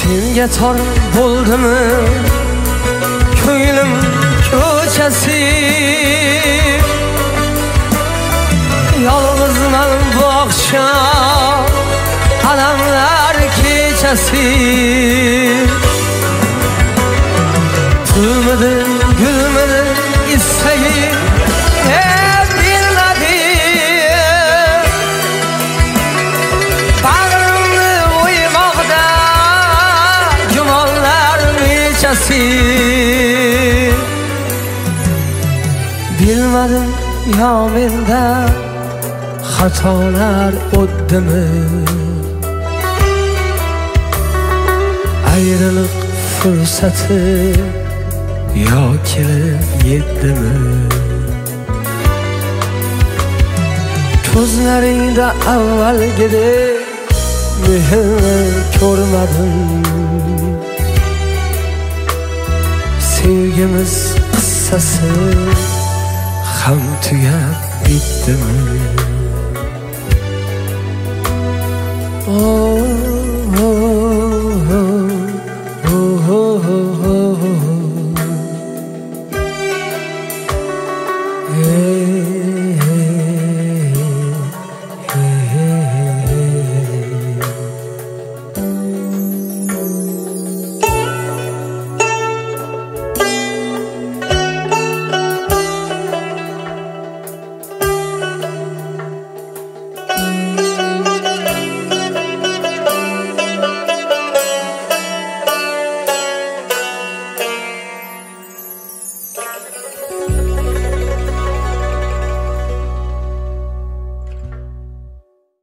Senga tor bo'ldimi ko'nglim ko'chasi, yolg'izman bu oqshom alamlar kechasi. Gülmedi, gülmedi istagim bilmedi. Bağrımni o'ymoqda gumonlar nechasi. Bilmadim yo menda xatolar o'tdimi, ayriliq fursati yo kelib yetdimi. Ko'zlaringda avvalgidek mehrni ko'rmadim. Sevgimiz qissasi ham tugab bitdimi.